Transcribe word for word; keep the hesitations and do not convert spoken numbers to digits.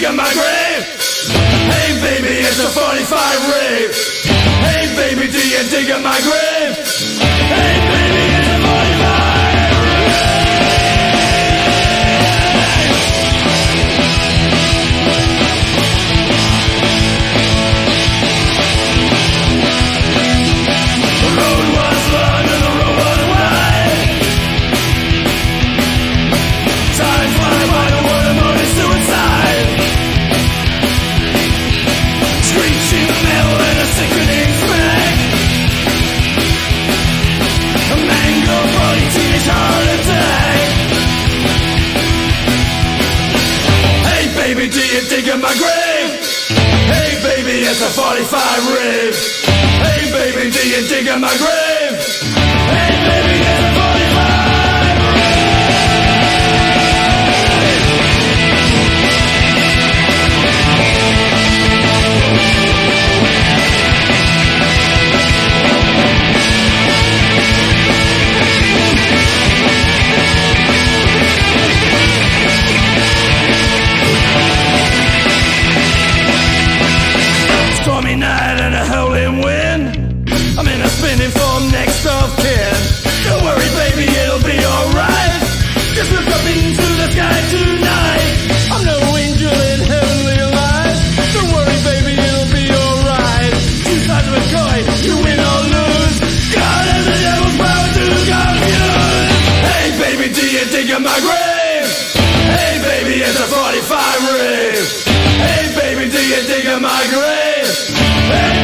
digging my grave? Hey baby, it's a forty-five rave. Hey baby, do you dig in my grave? Hey baby, it's a forty-five. Baby, do you dig in my grave? Hey baby, it's a forty-five rave. Hey baby, do you dig in my grave? Hey baby, it's a forty-five. Stormy night and a howling wind. I'm in a spinning form next of kin. Don't worry baby, it'll be alright. Just look up into the sky tonight. I'm no angel in heavenly light. Don't worry baby, it'll be alright. Two sides of a coin, you win or lose. God and the devil's power to confuse. Hey baby, do you dig in my grave? Hey baby, it's a forty-five rave. Hey baby, do you dig in my grave? Hey